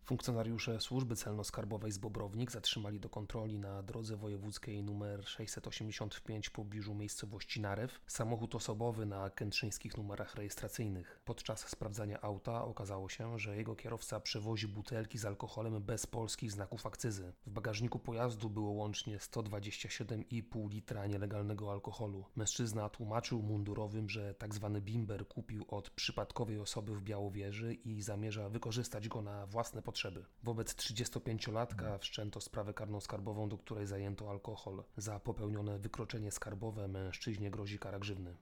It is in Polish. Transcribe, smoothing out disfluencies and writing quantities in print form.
Funkcjonariusze Służby Celno-Skarbowej z Bobrownik zatrzymali do kontroli na drodze wojewódzkiej nr 685 w pobliżu miejscowości Narew samochód osobowy na kętrzyńskich numerach rejestracyjnych. Podczas sprawdzania auta okazało się, że jego kierowca przewozi butelki z alkoholem bez polskich znaków akcyzy. W bagażniku pojazdu było łącznie 127,5 litra nielegalnego alkoholu. Mężczyzna tłumaczył mundurowym, że tzw. bimber kupił od przypadkowej osoby w Białowieży i zamierza wykorzystać go na własne potrzeby. Wobec 35-latka wszczęto sprawę karną skarbową, do której zajęto alkohol. Za popełnione wykroczenie skarbowe mężczyźnie grozi kara grzywny.